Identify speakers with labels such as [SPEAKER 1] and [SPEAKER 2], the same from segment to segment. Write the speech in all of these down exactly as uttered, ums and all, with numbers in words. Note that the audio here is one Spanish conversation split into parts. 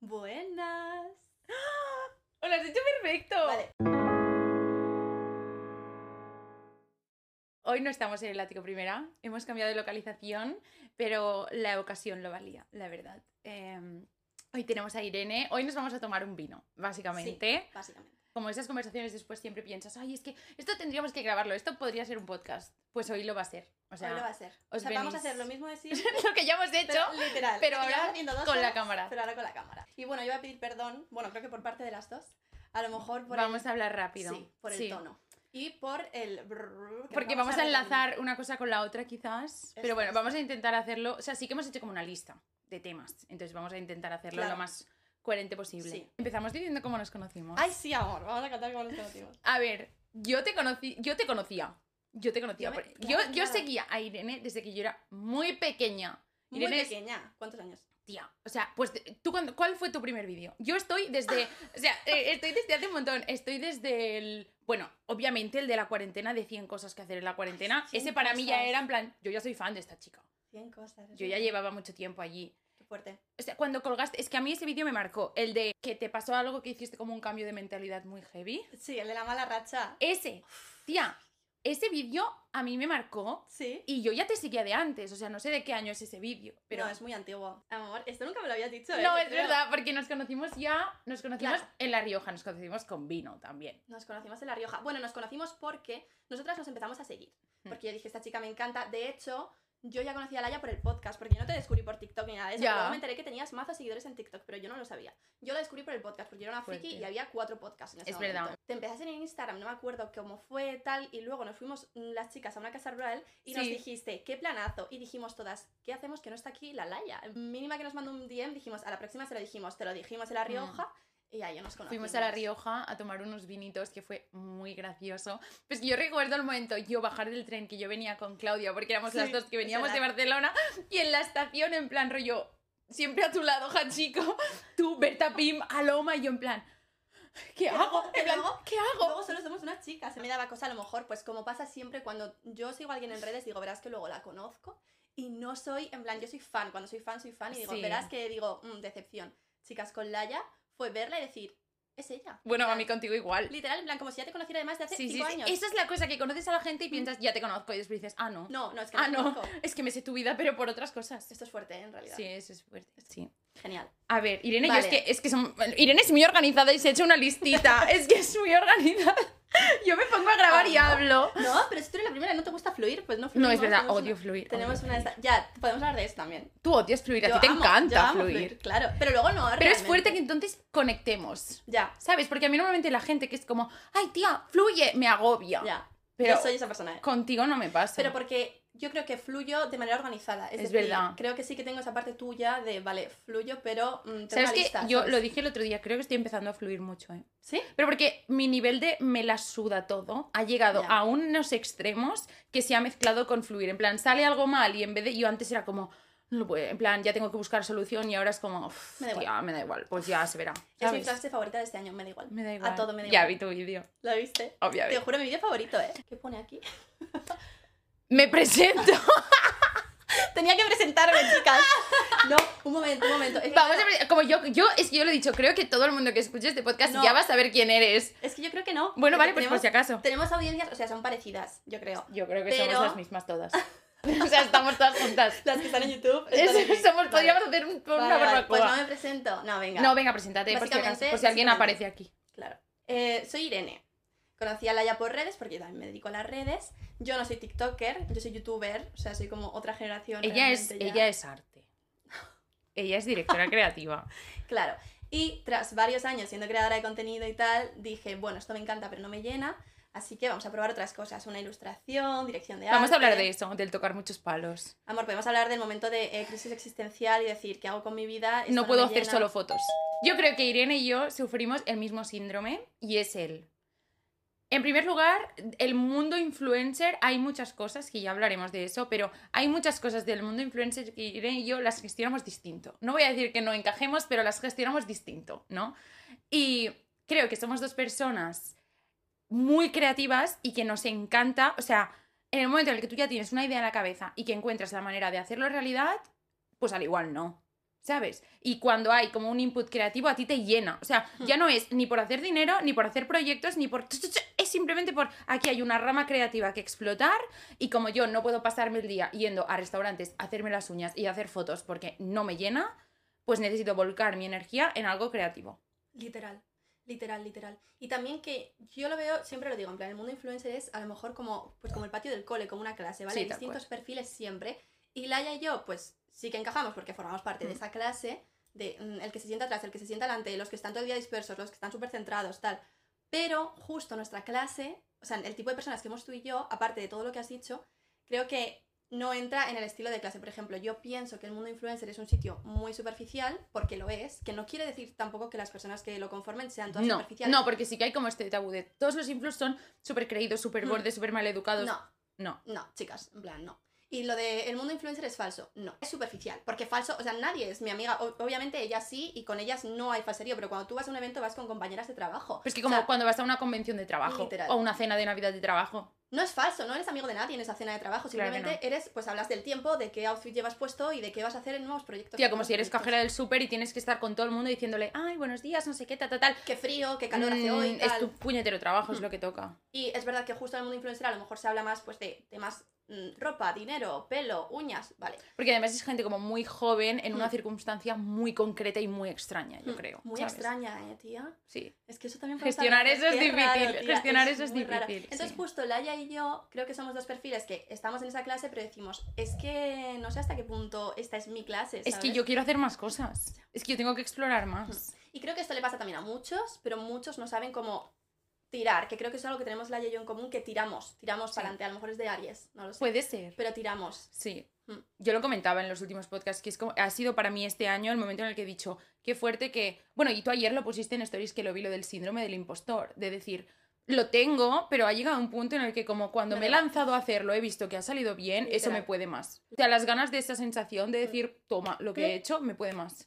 [SPEAKER 1] Buenas.
[SPEAKER 2] ¡Oh, lo has hecho perfecto!
[SPEAKER 1] Vale.
[SPEAKER 2] Hoy no estamos en el ático primera, hemos cambiado de localización, pero la ocasión lo valía, la verdad. Eh, hoy tenemos a Irene, hoy nos vamos a tomar un vino, básicamente.
[SPEAKER 1] Sí, básicamente.
[SPEAKER 2] Como esas conversaciones después siempre piensas, ay, es que esto tendríamos que grabarlo, esto podría ser un podcast. Pues hoy lo va a ser. O sea,
[SPEAKER 1] Hoy lo va a ser.
[SPEAKER 2] os
[SPEAKER 1] O sea, vamos a
[SPEAKER 2] venís.
[SPEAKER 1] hacer lo mismo de siempre,
[SPEAKER 2] lo que ya hemos hecho,
[SPEAKER 1] pero, literal.
[SPEAKER 2] pero
[SPEAKER 1] Llevamos
[SPEAKER 2] ahora
[SPEAKER 1] haciendo dos
[SPEAKER 2] con la
[SPEAKER 1] horas,
[SPEAKER 2] cámara.
[SPEAKER 1] Pero ahora con la cámara. Y bueno, yo voy a pedir perdón, bueno, creo que por parte de las dos. A lo mejor por
[SPEAKER 2] Vamos
[SPEAKER 1] el...
[SPEAKER 2] a hablar rápido.
[SPEAKER 1] Sí, por el
[SPEAKER 2] Sí.
[SPEAKER 1] tono. Y por el... brrr, que
[SPEAKER 2] Porque vamos a enlazar
[SPEAKER 1] repetir.
[SPEAKER 2] una cosa con la otra quizás,
[SPEAKER 1] Eso
[SPEAKER 2] pero bueno,
[SPEAKER 1] es.
[SPEAKER 2] vamos a intentar hacerlo, o sea, sí que hemos hecho como una lista de temas, entonces vamos a intentar hacerlo
[SPEAKER 1] Claro.
[SPEAKER 2] lo más coherente posible.
[SPEAKER 1] Sí.
[SPEAKER 2] Empezamos diciendo cómo nos conocimos.
[SPEAKER 1] Ay, sí, amor, vamos a contar cómo nos conocimos.
[SPEAKER 2] A ver, yo te conocí, yo te conocía, yo te conocía,
[SPEAKER 1] Yo me-
[SPEAKER 2] porque-
[SPEAKER 1] claro,
[SPEAKER 2] yo, yo
[SPEAKER 1] claro.
[SPEAKER 2] seguía a Irene desde que yo era muy pequeña.
[SPEAKER 1] Muy
[SPEAKER 2] Irene es-
[SPEAKER 1] pequeña. ¿Cuántos años?
[SPEAKER 2] Tía, o sea, pues tú cuando, ¿cuál fue tu primer vídeo? Yo estoy desde, o sea, eh, estoy desde hace un montón, estoy desde el, bueno, obviamente el de la cuarentena, de cien cosas que hacer en la cuarentena,
[SPEAKER 1] cien
[SPEAKER 2] ese para mí ya
[SPEAKER 1] cosas.
[SPEAKER 2] era en plan, yo ya soy fan de esta chica,
[SPEAKER 1] cien cosas.
[SPEAKER 2] yo ya llevaba mucho tiempo allí.
[SPEAKER 1] Qué fuerte.
[SPEAKER 2] O sea, cuando colgaste, es que a mí ese vídeo me marcó, el de que te pasó algo que hiciste como un cambio de mentalidad muy heavy.
[SPEAKER 1] Sí, el de la mala racha.
[SPEAKER 2] Ese, tía, ese vídeo a mí me marcó
[SPEAKER 1] Sí.
[SPEAKER 2] y yo ya te seguía de antes, o sea, no sé de qué año es ese vídeo, pero...
[SPEAKER 1] No, es muy antiguo. Amor, esto nunca me lo habías dicho, ¿eh?
[SPEAKER 2] No,
[SPEAKER 1] Yo
[SPEAKER 2] es
[SPEAKER 1] creo.
[SPEAKER 2] verdad, porque nos conocimos ya, nos conocimos
[SPEAKER 1] Claro.
[SPEAKER 2] en La Rioja, nos conocimos con vino también.
[SPEAKER 1] Nos conocimos en La Rioja. Bueno, nos conocimos porque nosotras nos empezamos a seguir.
[SPEAKER 2] Mm.
[SPEAKER 1] Porque yo dije, esta chica me encanta. De hecho, yo ya conocía a Laia por el podcast, porque yo no te descubrí por TikTok ni nada de eso.
[SPEAKER 2] Ya.
[SPEAKER 1] Pero luego me enteré que tenías mazos seguidores en TikTok, pero yo no lo sabía. Yo la descubrí por el podcast, porque yo era una friki
[SPEAKER 2] Fuerte.
[SPEAKER 1] y había cuatro podcasts en ese
[SPEAKER 2] Es
[SPEAKER 1] momento.
[SPEAKER 2] verdad.
[SPEAKER 1] Te empezaste en Instagram, no me acuerdo cómo fue tal, y luego nos fuimos mm, las chicas a una casa rural y nos
[SPEAKER 2] Sí.
[SPEAKER 1] dijiste, qué planazo. Y dijimos todas, ¿qué hacemos que no está aquí la Laia? Mínima que nos mandó un D M, dijimos, a la próxima se lo dijimos, te lo dijimos en La Rioja. Y ahí ya nos conocimos.
[SPEAKER 2] Mm. Fuimos a La Rioja a tomar unos vinitos, que fue muy gracioso. Pues yo recuerdo el momento, yo bajar del tren, que yo venía con Claudia, porque éramos
[SPEAKER 1] Sí,
[SPEAKER 2] las dos que
[SPEAKER 1] es
[SPEAKER 2] veníamos de
[SPEAKER 1] verdad.
[SPEAKER 2] Barcelona, y en la estación, en plan rollo, siempre a tu lado, Hachico, tú, Berta Pim, Aloma, y yo en plan, ¿qué hago? En plan,
[SPEAKER 1] luego-
[SPEAKER 2] ¿qué hago?
[SPEAKER 1] Luego solo somos unas chicas. Se me daba cosa a lo mejor, pues como pasa siempre cuando yo sigo a alguien en redes, digo, verás que luego la conozco y no soy, en plan, yo soy fan. Cuando soy fan, soy fan y digo,
[SPEAKER 2] Sí.
[SPEAKER 1] verás que digo, "Mm, decepción. Chicas, con Laia fue verla y decir, es ella.
[SPEAKER 2] Bueno,
[SPEAKER 1] En
[SPEAKER 2] a
[SPEAKER 1] plan,
[SPEAKER 2] mí contigo igual.
[SPEAKER 1] Literal, en plan, como si ya te conociera además de hace
[SPEAKER 2] Sí, sí,
[SPEAKER 1] cinco
[SPEAKER 2] sí.
[SPEAKER 1] años.
[SPEAKER 2] Esa es la cosa, que conoces a la gente y piensas, ya te conozco, y después dices, ah, no.
[SPEAKER 1] No, no, es que
[SPEAKER 2] Ah,
[SPEAKER 1] no, te
[SPEAKER 2] no,
[SPEAKER 1] conozco.
[SPEAKER 2] es que me sé tu vida, pero por otras cosas.
[SPEAKER 1] Esto es fuerte, ¿eh? En realidad.
[SPEAKER 2] Sí, eso es fuerte. Sí.
[SPEAKER 1] Genial.
[SPEAKER 2] A ver, Irene, yo
[SPEAKER 1] Vale.
[SPEAKER 2] es que, es que son- Irene es muy organizada y se ha hecho una listita. Es que es muy organizada. Yo me pongo a grabar y
[SPEAKER 1] Ah, ¿no?
[SPEAKER 2] hablo.
[SPEAKER 1] No, pero si tú eres la primera y no te gusta fluir, pues no
[SPEAKER 2] No,
[SPEAKER 1] fluimos.
[SPEAKER 2] es verdad,
[SPEAKER 1] tenemos
[SPEAKER 2] odio
[SPEAKER 1] una-
[SPEAKER 2] fluir.
[SPEAKER 1] Tenemos
[SPEAKER 2] odio
[SPEAKER 1] una...
[SPEAKER 2] fluir.
[SPEAKER 1] esta- Ya, podemos hablar de esto también.
[SPEAKER 2] Tú odias fluir, a
[SPEAKER 1] Yo
[SPEAKER 2] ti te
[SPEAKER 1] amo- yo
[SPEAKER 2] encanta
[SPEAKER 1] amo
[SPEAKER 2] fluir.
[SPEAKER 1] Claro, pero luego no,
[SPEAKER 2] Pero es
[SPEAKER 1] realmente.
[SPEAKER 2] fuerte que entonces conectemos.
[SPEAKER 1] Ya,
[SPEAKER 2] ¿Sabes? Porque a mí normalmente la gente que es como, ay, tía, fluye, me agobia.
[SPEAKER 1] ya.
[SPEAKER 2] Pero
[SPEAKER 1] Yo soy esa persona, ¿eh?
[SPEAKER 2] contigo no me pasa.
[SPEAKER 1] Pero porque yo creo que fluyo de manera organizada. Es,
[SPEAKER 2] Es
[SPEAKER 1] decir,
[SPEAKER 2] verdad.
[SPEAKER 1] creo que sí que tengo esa parte tuya de, vale, fluyo, pero mm, tengo
[SPEAKER 2] ¿Sabes
[SPEAKER 1] una
[SPEAKER 2] qué?
[SPEAKER 1] lista,
[SPEAKER 2] Yo
[SPEAKER 1] ¿sabes?
[SPEAKER 2] lo dije el otro día, creo que estoy empezando a fluir mucho, ¿eh?
[SPEAKER 1] ¿Sí?
[SPEAKER 2] Pero porque mi nivel de me la suda todo ha llegado
[SPEAKER 1] Ya.
[SPEAKER 2] a unos extremos que se ha mezclado con fluir. En plan, sale algo mal y en vez de... Yo antes era como, no lo puedo, en plan, ya tengo que buscar solución y ahora es como, "Uf,
[SPEAKER 1] Me da igual".
[SPEAKER 2] tía, me da igual, pues ya se verá.
[SPEAKER 1] Es mi
[SPEAKER 2] ¿sabes?
[SPEAKER 1] frase favorita de este año, me da igual.
[SPEAKER 2] Me da igual.
[SPEAKER 1] A todo me da
[SPEAKER 2] Ya
[SPEAKER 1] igual.
[SPEAKER 2] vi tu vídeo,
[SPEAKER 1] ¿Lo viste? Te
[SPEAKER 2] obviamente.
[SPEAKER 1] juro, mi vídeo favorito, ¿eh? ¿Qué pone aquí?
[SPEAKER 2] Me presento.
[SPEAKER 1] Tenía que presentarme, chicas. No, un momento, un momento. Es que,
[SPEAKER 2] Vamos a
[SPEAKER 1] claro,
[SPEAKER 2] ver, como yo, yo, es que yo lo he dicho, creo que todo el mundo que escuche este podcast
[SPEAKER 1] No.
[SPEAKER 2] ya va a saber quién eres.
[SPEAKER 1] es que yo creo que no.
[SPEAKER 2] Bueno,
[SPEAKER 1] porque
[SPEAKER 2] vale, pues
[SPEAKER 1] tenemos,
[SPEAKER 2] por si acaso.
[SPEAKER 1] Tenemos audiencias, o sea, son parecidas, yo creo.
[SPEAKER 2] Yo creo que
[SPEAKER 1] Pero-
[SPEAKER 2] somos las mismas todas. O sea, estamos todas juntas.
[SPEAKER 1] Las que están en YouTube.
[SPEAKER 2] Eso,
[SPEAKER 1] están aquí.
[SPEAKER 2] somos,
[SPEAKER 1] Vale.
[SPEAKER 2] podríamos hacer un- una
[SPEAKER 1] Vale, vale,
[SPEAKER 2] barbacoa.
[SPEAKER 1] Pues no me presento. No, venga.
[SPEAKER 2] No, venga, preséntate, por si, acaso,
[SPEAKER 1] Básicamente,
[SPEAKER 2] por si alguien
[SPEAKER 1] básicamente.
[SPEAKER 2] aparece aquí.
[SPEAKER 1] Claro. Eh, soy Irene. Conocí a Laia por redes, porque yo también me dedico a las redes. Yo no soy TikToker, yo soy youtuber, o sea, soy como otra generación.
[SPEAKER 2] Ella es,
[SPEAKER 1] realmente ya.
[SPEAKER 2] ella es arte. Ella es directora creativa.
[SPEAKER 1] Claro. Y tras varios años siendo creadora de contenido y tal, dije, bueno, esto me encanta, pero no me llena, así que vamos a probar otras cosas. Una ilustración, dirección de arte.
[SPEAKER 2] Vamos a hablar de eso, del tocar muchos palos.
[SPEAKER 1] Amor, podemos hablar del momento de eh, crisis existencial y decir, ¿qué hago con mi vida? Esto
[SPEAKER 2] No puedo
[SPEAKER 1] me
[SPEAKER 2] hacer
[SPEAKER 1] llena.
[SPEAKER 2] solo fotos. Yo creo que Irene y yo sufrimos el mismo síndrome y es el... En primer lugar, el mundo influencer, hay muchas cosas, que ya hablaremos de eso, pero hay muchas cosas del mundo influencer que Irene y yo las gestionamos distinto. No voy a decir que no encajemos, pero las gestionamos distinto, ¿no? Y creo que somos dos personas muy creativas y que nos encanta, o sea, en el momento en el que tú ya tienes una idea en la cabeza y que encuentras la manera de hacerlo realidad, pues al igual no. ¿sabes? Y cuando hay como un input creativo, a ti te llena. O sea, ya no es ni por hacer dinero, ni por hacer proyectos, ni por... Es simplemente por... Aquí hay una rama creativa que explotar y como yo no puedo pasarme el día yendo a restaurantes a hacerme las uñas y a hacer fotos porque no me llena, pues necesito volcar mi energía en algo creativo.
[SPEAKER 1] Literal. Literal, literal. Y también que yo lo veo, siempre lo digo, en plan, el mundo influencer es a lo mejor como, pues como el patio del cole, como una clase, ¿vale?
[SPEAKER 2] Sí, tal
[SPEAKER 1] distintos
[SPEAKER 2] cual.
[SPEAKER 1] perfiles siempre. Y Laia y yo, pues sí que encajamos porque formamos parte
[SPEAKER 2] Mm.
[SPEAKER 1] de esa clase, de mm, el que se sienta atrás, el que se sienta delante, los que están todo el día dispersos, los que están súper centrados, tal. Pero justo nuestra clase, o sea, el tipo de personas que hemos tú y yo, aparte de todo lo que has dicho, creo que no entra en el estilo de clase. Por ejemplo, yo pienso que el mundo influencer es un sitio muy superficial, porque lo es, que no quiere decir tampoco que las personas que lo conformen sean todas
[SPEAKER 2] No,
[SPEAKER 1] superficiales.
[SPEAKER 2] no, porque sí que hay como este tabú de todos los influs son súper creídos, súper
[SPEAKER 1] Mm.
[SPEAKER 2] bordes, súper mal educados.
[SPEAKER 1] No,
[SPEAKER 2] No.
[SPEAKER 1] no, chicas, en plan, no. Y lo de el mundo influencer es falso. No, es superficial. Porque falso, o sea, nadie es mi amiga. O- obviamente ellas sí, y con ellas no hay falserío, pero cuando tú vas a un evento vas con compañeras de trabajo.
[SPEAKER 2] Pues que
[SPEAKER 1] O
[SPEAKER 2] como
[SPEAKER 1] sea,
[SPEAKER 2] cuando vas a una convención de trabajo
[SPEAKER 1] literal.
[SPEAKER 2] o una cena de Navidad de trabajo.
[SPEAKER 1] no es falso, no eres amigo de nadie en esa cena de trabajo.
[SPEAKER 2] Claro que
[SPEAKER 1] Simplemente eres, pues hablas del tiempo, de qué outfit llevas puesto y de qué vas a hacer en nuevos proyectos.
[SPEAKER 2] Tía, como
[SPEAKER 1] nuevos
[SPEAKER 2] si eres
[SPEAKER 1] proyectos.
[SPEAKER 2] cajera del súper y tienes que estar con todo el mundo diciéndole, ay, buenos días, no sé qué, tal, tal, tal.
[SPEAKER 1] Qué frío, qué calor hace
[SPEAKER 2] Mm,
[SPEAKER 1] hoy,
[SPEAKER 2] es
[SPEAKER 1] tal.
[SPEAKER 2] tu puñetero trabajo, es
[SPEAKER 1] Mm.
[SPEAKER 2] lo que toca.
[SPEAKER 1] Y es verdad que justo en el mundo influencer a lo mejor se habla más pues de temas mm, ropa, dinero, pelo, uñas, vale.
[SPEAKER 2] Porque además es gente como muy joven en una
[SPEAKER 1] Mm.
[SPEAKER 2] circunstancia muy concreta y muy extraña, yo
[SPEAKER 1] Mm,
[SPEAKER 2] creo.
[SPEAKER 1] Muy
[SPEAKER 2] ¿sabes?
[SPEAKER 1] extraña, ¿eh, tía?
[SPEAKER 2] Sí.
[SPEAKER 1] Es que eso también pasa.
[SPEAKER 2] Gestionar eso es
[SPEAKER 1] Qué raro,
[SPEAKER 2] difícil,
[SPEAKER 1] tía,
[SPEAKER 2] gestionar eso es
[SPEAKER 1] muy raro.
[SPEAKER 2] difícil,
[SPEAKER 1] Entonces
[SPEAKER 2] sí.
[SPEAKER 1] justo Laia y yo creo que somos dos perfiles que estamos en esa clase pero decimos, es que no sé hasta qué punto esta es mi clase,
[SPEAKER 2] Es que
[SPEAKER 1] ¿sabes?
[SPEAKER 2] yo quiero hacer más cosas. Es que yo tengo que explorar más.
[SPEAKER 1] Y creo que esto le pasa también a muchos, pero muchos no saben cómo tirar, que creo que es algo que tenemos Laia y yo en común, que tiramos, tiramos
[SPEAKER 2] Sí.
[SPEAKER 1] para adelante, a lo mejor es de Aries, no lo sé,
[SPEAKER 2] Puede ser.
[SPEAKER 1] pero tiramos.
[SPEAKER 2] Sí.
[SPEAKER 1] Mm.
[SPEAKER 2] Yo lo comentaba en los últimos podcasts, que es como, ha sido para mí este año el momento en el que he dicho, qué fuerte que... Bueno, y tú ayer lo pusiste en stories que lo vi, lo del síndrome del impostor, de decir, lo tengo, pero ha llegado un punto en el que como cuando
[SPEAKER 1] Me
[SPEAKER 2] me he
[SPEAKER 1] reba-
[SPEAKER 2] lanzado a hacerlo, he visto que ha salido bien, eso
[SPEAKER 1] Literal.
[SPEAKER 2] me puede más. O sea, las ganas de esa sensación de decir, toma, lo que he hecho me puede más.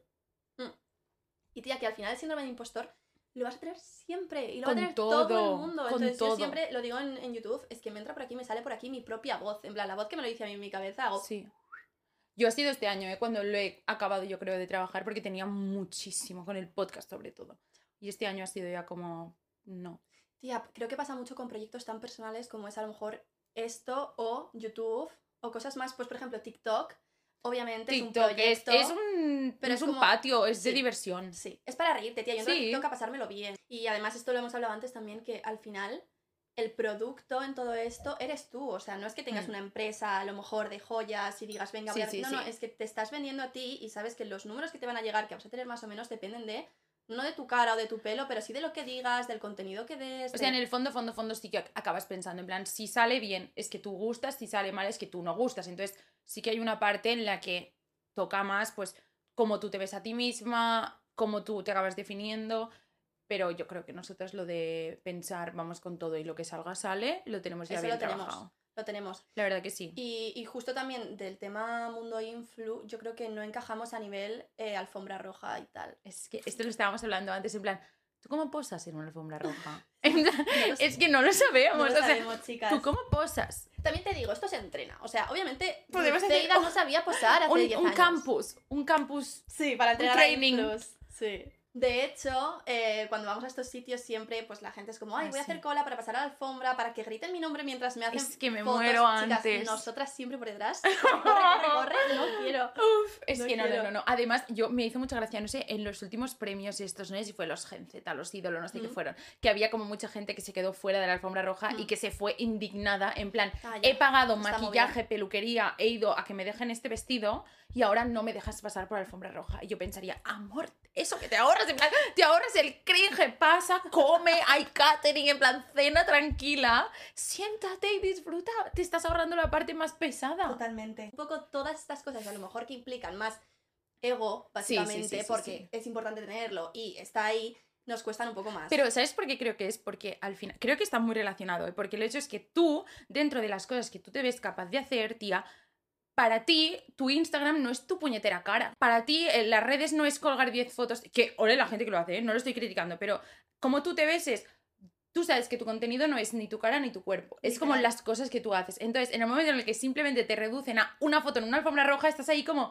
[SPEAKER 1] Y tía, que al final el síndrome de impostor lo vas a tener siempre. Y lo
[SPEAKER 2] Con
[SPEAKER 1] va a tener todo,
[SPEAKER 2] todo,
[SPEAKER 1] el mundo.
[SPEAKER 2] con
[SPEAKER 1] Entonces
[SPEAKER 2] todo.
[SPEAKER 1] yo siempre lo digo en, en YouTube, es que me entra por aquí, me sale por aquí mi propia voz. En plan, la voz que me lo dice a mí en mi cabeza, hago...
[SPEAKER 2] Sí. Yo ha sido este año, ¿eh? Cuando lo he acabado, yo creo, de trabajar, porque tenía muchísimo con el podcast sobre todo. Y este año ha sido ya como, no.
[SPEAKER 1] Tía, creo que pasa mucho con proyectos tan personales como es a lo mejor esto o YouTube o cosas más, pues por ejemplo TikTok. Obviamente
[SPEAKER 2] TikTok
[SPEAKER 1] es
[SPEAKER 2] es,
[SPEAKER 1] un proyecto...
[SPEAKER 2] es un,
[SPEAKER 1] pero
[SPEAKER 2] es
[SPEAKER 1] es
[SPEAKER 2] un
[SPEAKER 1] como-
[SPEAKER 2] patio, es de
[SPEAKER 1] sí.
[SPEAKER 2] diversión.
[SPEAKER 1] Sí, es para reírte, tía. Yo entro a
[SPEAKER 2] Sí.
[SPEAKER 1] TikTok a pasármelo bien. Y además esto lo hemos hablado antes también, que al final el producto en todo esto eres tú. O sea, no es que tengas
[SPEAKER 2] Mm.
[SPEAKER 1] una empresa a lo mejor de joyas y digas, venga,
[SPEAKER 2] Sí,
[SPEAKER 1] voy a...
[SPEAKER 2] sí,
[SPEAKER 1] no, no,
[SPEAKER 2] sí.
[SPEAKER 1] es que te estás vendiendo a ti y sabes que los números que te van a llegar, que vas a tener más o menos, dependen de... No de tu cara o de tu pelo, pero sí de lo que digas, del contenido que des.
[SPEAKER 2] O sea,
[SPEAKER 1] de-
[SPEAKER 2] en el fondo, fondo, fondo sí que ac- acabas pensando, en plan, si sale bien es que tú gustas, si sale mal es que tú no gustas. Entonces sí que hay una parte en la que toca más, pues, cómo tú te ves a ti misma, cómo tú te acabas definiendo. Pero yo creo que nosotros lo de pensar, vamos con todo y lo que salga sale, lo tenemos ya
[SPEAKER 1] Eso
[SPEAKER 2] bien
[SPEAKER 1] lo tenemos.
[SPEAKER 2] trabajado.
[SPEAKER 1] Lo tenemos.
[SPEAKER 2] La verdad que sí.
[SPEAKER 1] Y, y justo también del tema mundo influ, yo creo que no encajamos a nivel eh, alfombra roja y tal.
[SPEAKER 2] Es que esto lo estábamos hablando antes, en plan, ¿tú cómo posas en una alfombra roja? En plan,
[SPEAKER 1] No lo sé.
[SPEAKER 2] es que no lo sabemos.
[SPEAKER 1] No lo
[SPEAKER 2] o sea,
[SPEAKER 1] sabemos, chicas.
[SPEAKER 2] ¿tú cómo posas?
[SPEAKER 1] También te digo, esto se entrena. O sea, obviamente,
[SPEAKER 2] Podemos hacer
[SPEAKER 1] Zeida no sabía posar hace
[SPEAKER 2] Un,
[SPEAKER 1] diez
[SPEAKER 2] un
[SPEAKER 1] años.
[SPEAKER 2] campus, un campus.
[SPEAKER 1] Sí, para entrenar a
[SPEAKER 2] training.
[SPEAKER 1] influs. Sí. De hecho, eh, cuando vamos a estos sitios siempre, pues la gente es como, ay,
[SPEAKER 2] Ah,
[SPEAKER 1] voy a
[SPEAKER 2] sí.
[SPEAKER 1] hacer cola para pasar a la alfombra, para que griten mi nombre mientras me hacen
[SPEAKER 2] Es que me
[SPEAKER 1] fotos.
[SPEAKER 2] muero
[SPEAKER 1] Chicas,
[SPEAKER 2] antes.
[SPEAKER 1] nosotras siempre por detrás. Corre, corre, corre, no quiero.
[SPEAKER 2] Uf, es
[SPEAKER 1] No
[SPEAKER 2] que no, no,
[SPEAKER 1] quiero.
[SPEAKER 2] no, no. Además, yo me hizo mucha gracia, no sé, en los últimos premios estos, no sé si fue los Gen Z, los ídolos, no sé qué
[SPEAKER 1] Mm.
[SPEAKER 2] fueron, que había como mucha gente que se quedó fuera de la alfombra roja y
[SPEAKER 1] Mm.
[SPEAKER 2] que se fue indignada, en plan,
[SPEAKER 1] Ah, ya.
[SPEAKER 2] he pagado
[SPEAKER 1] Está
[SPEAKER 2] maquillaje, peluquería, he ido a que me dejen este vestido y ahora no me dejas pasar por la alfombra roja. Y yo pensaría, amor, eso que te ahorras, en plan, te ahorras el cringe, pasa, come, hay catering, en plan, cena tranquila, siéntate y disfruta, te estás ahorrando la parte más pesada.
[SPEAKER 1] Totalmente. Un poco todas estas cosas, a lo mejor que implican más ego,
[SPEAKER 2] Sí, sí,
[SPEAKER 1] básicamente,
[SPEAKER 2] sí, sí,
[SPEAKER 1] porque
[SPEAKER 2] sí.
[SPEAKER 1] es importante tenerlo y está ahí, nos cuestan un poco más.
[SPEAKER 2] Pero ¿sabes por qué creo que es? Porque al final, creo que está muy relacionado, ¿eh? Porque el hecho es que tú, dentro de las cosas que tú te ves capaz de hacer, tía, para ti, tu Instagram no es tu puñetera cara. Para ti, eh, las redes no es colgar diez fotos, que ole la gente que lo hace, ¿eh? No lo estoy criticando, pero como tú te ves es... Tú sabes que tu contenido no es ni tu cara ni tu cuerpo, es como
[SPEAKER 1] Literal.
[SPEAKER 2] las cosas que tú haces. Entonces, en el momento en el que simplemente te reducen a una foto en una alfombra roja, estás ahí como...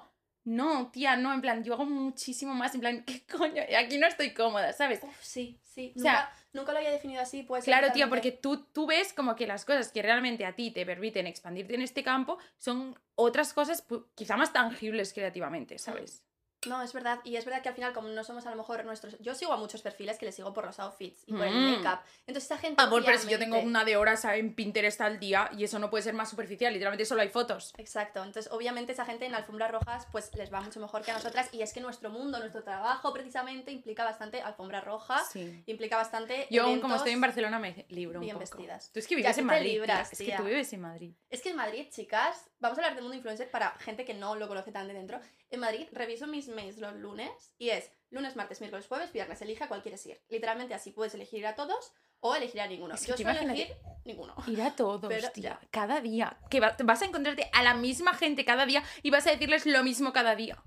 [SPEAKER 2] No, tía, no, en plan, yo hago muchísimo más, en plan, ¿qué coño? Aquí no estoy cómoda, ¿sabes?
[SPEAKER 1] Uf, sí, sí.
[SPEAKER 2] O
[SPEAKER 1] Nunca,
[SPEAKER 2] sea,
[SPEAKER 1] nunca lo había definido así, pues.
[SPEAKER 2] claro, tía, porque tú, tú ves como que las cosas que realmente a ti te permiten expandirte en este campo son otras cosas pu- quizá más tangibles creativamente, ¿sabes?
[SPEAKER 1] No, es verdad. Y es verdad que al final, como no somos a lo mejor nuestros... Yo sigo a muchos perfiles que les sigo por los outfits y por el
[SPEAKER 2] Mm.
[SPEAKER 1] make-up. Entonces esta gente
[SPEAKER 2] Amor, pero si yo
[SPEAKER 1] obviamente...
[SPEAKER 2] tengo una de horas en Pinterest al día y eso no puede ser más superficial, literalmente solo hay fotos.
[SPEAKER 1] Exacto, entonces obviamente esa gente en alfombras rojas pues les va mucho mejor que a nosotras y es que nuestro mundo, nuestro trabajo precisamente implica bastante alfombra roja,
[SPEAKER 2] Sí.
[SPEAKER 1] implica bastante
[SPEAKER 2] Yo aún
[SPEAKER 1] eventos
[SPEAKER 2] como estoy en Barcelona me libro un
[SPEAKER 1] bien
[SPEAKER 2] poco.
[SPEAKER 1] vestidas.
[SPEAKER 2] Tú es que
[SPEAKER 1] Ya,
[SPEAKER 2] vives
[SPEAKER 1] tú
[SPEAKER 2] en
[SPEAKER 1] te
[SPEAKER 2] Madrid, tía.
[SPEAKER 1] libras,
[SPEAKER 2] Es que
[SPEAKER 1] tía.
[SPEAKER 2] tú vives en Madrid.
[SPEAKER 1] Es que en Madrid, chicas, vamos a hablar de mundo influencer para gente que no lo conoce tan de dentro. En Madrid reviso mis mails los lunes y es lunes, martes, miércoles, jueves, viernes, elige a cuál quieres ir. Literalmente así puedes elegir a todos o elegir a ninguno.
[SPEAKER 2] Es que
[SPEAKER 1] Yo
[SPEAKER 2] tú
[SPEAKER 1] suelo
[SPEAKER 2] imagínate
[SPEAKER 1] elegir ninguno.
[SPEAKER 2] Ir a todos,
[SPEAKER 1] Pero
[SPEAKER 2] tía,
[SPEAKER 1] ya.
[SPEAKER 2] cada día. Que va- vas a encontrarte a la misma gente cada día y vas a decirles lo mismo cada día.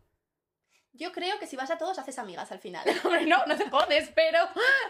[SPEAKER 1] Yo creo que si vas a todos haces amigas al final.
[SPEAKER 2] Hombre, no, no te jodes, pero,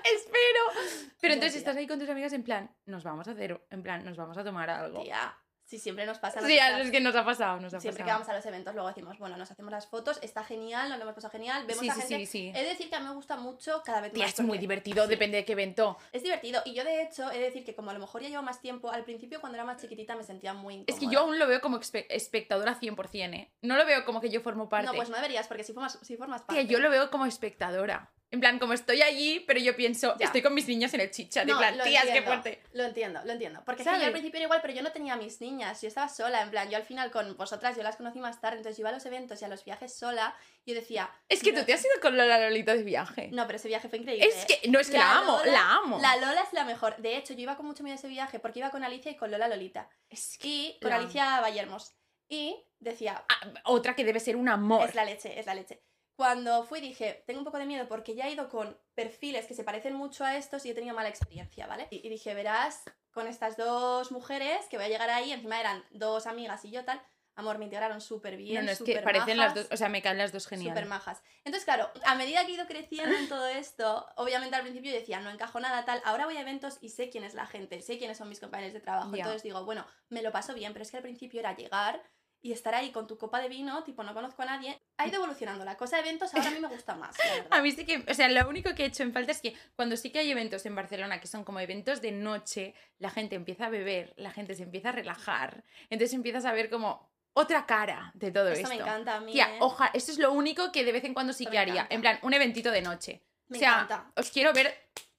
[SPEAKER 2] espero. Pero
[SPEAKER 1] Ya,
[SPEAKER 2] entonces
[SPEAKER 1] tía.
[SPEAKER 2] estás ahí con tus amigas en plan, nos vamos a hacer, en plan, nos vamos a tomar algo.
[SPEAKER 1] Tía, si siempre nos pasa a
[SPEAKER 2] Sí,
[SPEAKER 1] nosotras.
[SPEAKER 2] es que nos ha pasado, nos ha
[SPEAKER 1] Siempre que
[SPEAKER 2] pasado.
[SPEAKER 1] vamos a los eventos luego decimos, bueno, nos hacemos las fotos, está genial, nos lo hemos pasado genial, vemos
[SPEAKER 2] Sí,
[SPEAKER 1] a
[SPEAKER 2] sí,
[SPEAKER 1] gente...
[SPEAKER 2] sí, sí.
[SPEAKER 1] He de decir que a mí me gusta mucho cada vez
[SPEAKER 2] Tía,
[SPEAKER 1] más.
[SPEAKER 2] es muy
[SPEAKER 1] porque-
[SPEAKER 2] divertido,
[SPEAKER 1] sí,
[SPEAKER 2] depende de qué evento.
[SPEAKER 1] Es divertido. Y yo de hecho he de decir que como a lo mejor ya llevo más tiempo, al principio cuando era más chiquitita me sentía muy incómoda.
[SPEAKER 2] Es que yo aún lo veo como espe- espectadora cien por ciento, ¿eh? No lo veo como que yo formo parte.
[SPEAKER 1] No, pues no deberías, porque si formas, si formas parte...
[SPEAKER 2] Tía, yo lo veo como espectadora. En plan, como estoy allí, pero yo pienso,
[SPEAKER 1] Ya.
[SPEAKER 2] estoy con mis niñas en el chicha. De
[SPEAKER 1] No,
[SPEAKER 2] plan,
[SPEAKER 1] lo
[SPEAKER 2] tías, qué
[SPEAKER 1] entiendo,
[SPEAKER 2] fuerte.
[SPEAKER 1] Lo entiendo, lo entiendo. Porque es que yo
[SPEAKER 2] ¿Sabes?
[SPEAKER 1] al principio era igual, pero yo no tenía a mis niñas, yo estaba sola, en plan, yo al final con vosotras, yo las conocí más tarde, entonces yo iba a los eventos y a los viajes sola, y yo decía...
[SPEAKER 2] Es que
[SPEAKER 1] no-
[SPEAKER 2] tú te has ido con Lola Lolita de viaje.
[SPEAKER 1] No, pero ese viaje fue increíble.
[SPEAKER 2] Es
[SPEAKER 1] ¿eh?
[SPEAKER 2] que, no, es que la, amo,
[SPEAKER 1] Lola-
[SPEAKER 2] la amo.
[SPEAKER 1] La Lola es la mejor. De hecho, yo iba con mucho miedo a ese viaje porque iba con Alicia y con Lola Lolita.
[SPEAKER 2] Es que
[SPEAKER 1] Y con
[SPEAKER 2] la-
[SPEAKER 1] Alicia Vallermos. Y decía,
[SPEAKER 2] Ah, otra que debe ser un amor.
[SPEAKER 1] es la leche, es la leche. Cuando fui dije, tengo un poco de miedo porque ya he ido con perfiles que se parecen mucho a estos y he tenido mala experiencia, ¿vale? Y, y dije, verás, con estas dos mujeres que voy a llegar ahí, encima eran dos amigas y yo tal, amor, me integraron súper bien,
[SPEAKER 2] No, no, es que
[SPEAKER 1] súper
[SPEAKER 2] parecen
[SPEAKER 1] majas,
[SPEAKER 2] las dos, o sea, me caen las dos genial.
[SPEAKER 1] súper majas. Entonces, claro, a medida que he ido creciendo en todo esto, obviamente al principio yo decía, no encajo nada tal, ahora voy a eventos y sé quién es la gente, sé quiénes son mis compañeros de trabajo,
[SPEAKER 2] Ya.
[SPEAKER 1] entonces digo, bueno, me lo paso bien, pero es que al principio era llegar y estar ahí con tu copa de vino, tipo, no conozco a nadie. Ha ido evolucionando la cosa de eventos, ahora a mí me gusta más, la verdad.
[SPEAKER 2] A mí sí que, o sea, lo único que he hecho en falta es que cuando sí que hay eventos en Barcelona que son como eventos de noche, la gente empieza a beber, la gente se empieza a relajar, entonces empiezas a ver como otra cara de todo
[SPEAKER 1] Esto
[SPEAKER 2] esto.
[SPEAKER 1] me encanta a mí,
[SPEAKER 2] Tía,
[SPEAKER 1] ¿eh?
[SPEAKER 2] ojalá, esto es lo único que de vez en cuando sí
[SPEAKER 1] Esto
[SPEAKER 2] que
[SPEAKER 1] me
[SPEAKER 2] haría,
[SPEAKER 1] encanta.
[SPEAKER 2] en plan, un eventito de noche.
[SPEAKER 1] Me
[SPEAKER 2] o sea,
[SPEAKER 1] encanta.
[SPEAKER 2] os quiero ver,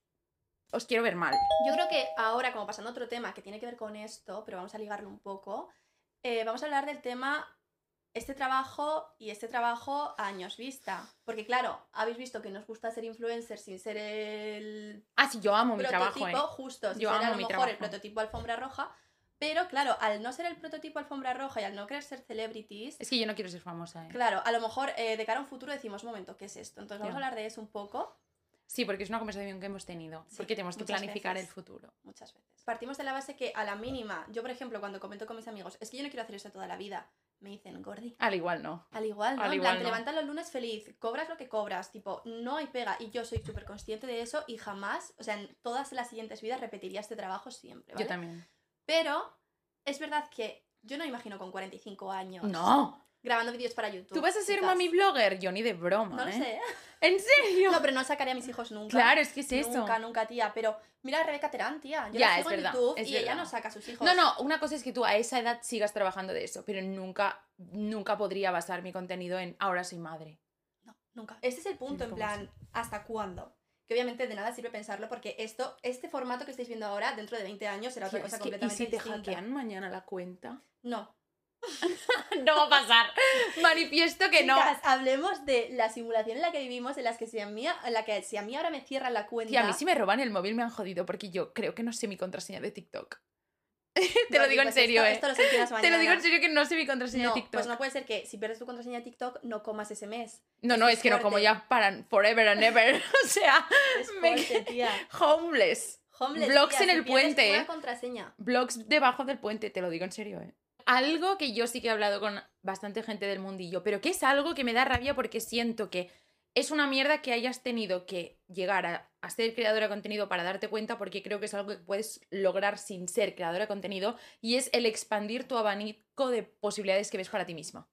[SPEAKER 2] os quiero ver mal.
[SPEAKER 1] Yo creo que ahora, como pasando a otro tema que tiene que ver con esto, pero vamos a ligarlo un poco, eh, vamos a hablar del tema este trabajo y este trabajo a años vista. Porque claro, habéis visto que nos gusta ser influencers sin ser el
[SPEAKER 2] Ah, sí, yo amo mi
[SPEAKER 1] prototipo,
[SPEAKER 2] trabajo, ¿eh?
[SPEAKER 1] justo, sin
[SPEAKER 2] Yo
[SPEAKER 1] ser a
[SPEAKER 2] amo
[SPEAKER 1] lo
[SPEAKER 2] mi
[SPEAKER 1] mejor el
[SPEAKER 2] trabajo.
[SPEAKER 1] prototipo alfombra roja. Pero claro, al no ser el prototipo alfombra roja y al no querer ser celebrities,
[SPEAKER 2] Es que yo no quiero ser famosa, ¿eh?
[SPEAKER 1] claro, a lo mejor eh, de cara a un futuro decimos, un momento, ¿qué es esto? Entonces vamos
[SPEAKER 2] Ya.
[SPEAKER 1] a hablar de eso un poco.
[SPEAKER 2] Sí, porque es una conversación que hemos tenido.
[SPEAKER 1] Sí,
[SPEAKER 2] porque tenemos que
[SPEAKER 1] muchas
[SPEAKER 2] planificar
[SPEAKER 1] veces.
[SPEAKER 2] el futuro.
[SPEAKER 1] Muchas veces. Partimos de la base que a la mínima, yo por ejemplo, cuando comento con mis amigos, es que yo no quiero hacer esto toda la vida, me dicen, Gordi.
[SPEAKER 2] Al igual no.
[SPEAKER 1] Al igual, ¿no?
[SPEAKER 2] Al
[SPEAKER 1] En
[SPEAKER 2] igual
[SPEAKER 1] plan, te
[SPEAKER 2] no.
[SPEAKER 1] levantas los lunes feliz, cobras lo que cobras, tipo, no hay pega. Y yo soy súper consciente de eso y jamás, o sea, en todas las siguientes vidas repetiría este trabajo siempre, ¿vale?
[SPEAKER 2] Yo también.
[SPEAKER 1] Pero es verdad que yo no me imagino con cuarenta y cinco años
[SPEAKER 2] No.
[SPEAKER 1] grabando vídeos para YouTube.
[SPEAKER 2] ¿Tú vas a ser
[SPEAKER 1] chicas.
[SPEAKER 2] mami blogger? Yo ni de broma,
[SPEAKER 1] No lo
[SPEAKER 2] ¿eh?
[SPEAKER 1] sé.
[SPEAKER 2] ¿En serio?
[SPEAKER 1] No, pero no sacaré a mis hijos nunca.
[SPEAKER 2] Claro, es que es eso.
[SPEAKER 1] Nunca, nunca, tía. Pero mira a Rebeca Terán, tía. Yo
[SPEAKER 2] Ya,
[SPEAKER 1] la
[SPEAKER 2] es
[SPEAKER 1] sigo en
[SPEAKER 2] verdad,
[SPEAKER 1] YouTube
[SPEAKER 2] es
[SPEAKER 1] y ella
[SPEAKER 2] verdad.
[SPEAKER 1] no saca a sus hijos.
[SPEAKER 2] No, no, una cosa es que tú a esa edad sigas trabajando de eso, pero nunca, nunca podría basar mi contenido en ahora soy madre.
[SPEAKER 1] No, nunca. Este es el punto, en
[SPEAKER 2] Tampoco
[SPEAKER 1] plan, ¿hasta cuándo? Que obviamente de nada sirve pensarlo porque esto, este formato que estáis viendo ahora, dentro de veinte años, será otra
[SPEAKER 2] Tía,
[SPEAKER 1] cosa
[SPEAKER 2] es que, ¿y
[SPEAKER 1] completamente
[SPEAKER 2] si te
[SPEAKER 1] distinta.
[SPEAKER 2] hackean mañana la cuenta?
[SPEAKER 1] No.
[SPEAKER 2] No va a pasar. Manifiesto que no.
[SPEAKER 1] Chicas, hablemos de la simulación en la que vivimos, en, las que si a mí, en la que si a mí ahora me cierran la cuenta...
[SPEAKER 2] Tía, a mí si me roban el móvil me han jodido porque yo creo que no sé mi contraseña de TikTok. Te lo
[SPEAKER 1] Gordi,
[SPEAKER 2] digo en
[SPEAKER 1] pues
[SPEAKER 2] serio,
[SPEAKER 1] esto,
[SPEAKER 2] ¿eh?
[SPEAKER 1] esto lo solucionas
[SPEAKER 2] Te
[SPEAKER 1] mañana.
[SPEAKER 2] lo digo en serio que no sé mi contraseña
[SPEAKER 1] No,
[SPEAKER 2] de TikTok.
[SPEAKER 1] pues no puede ser que si pierdes tu contraseña de TikTok no comas ese mes.
[SPEAKER 2] No,
[SPEAKER 1] Esto
[SPEAKER 2] no, es que no como
[SPEAKER 1] fuerte.
[SPEAKER 2] ya para forever and ever. O sea,
[SPEAKER 1] Es
[SPEAKER 2] me
[SPEAKER 1] fuerte, tía.
[SPEAKER 2] homeless.
[SPEAKER 1] Homeless,
[SPEAKER 2] Blogs
[SPEAKER 1] tía,
[SPEAKER 2] en
[SPEAKER 1] si
[SPEAKER 2] el
[SPEAKER 1] pierdes
[SPEAKER 2] puente,
[SPEAKER 1] una
[SPEAKER 2] ¿eh?
[SPEAKER 1] contraseña.
[SPEAKER 2] Blogs debajo del puente, te lo digo en serio, ¿eh? Algo que yo sí que he hablado con bastante gente del mundillo, pero que es algo que me da rabia porque siento que es una mierda que hayas tenido que llegar a, a ser creadora de contenido para darte cuenta, porque creo que es algo que puedes lograr sin ser creadora de contenido, y es el expandir tu abanico de posibilidades que ves para ti misma.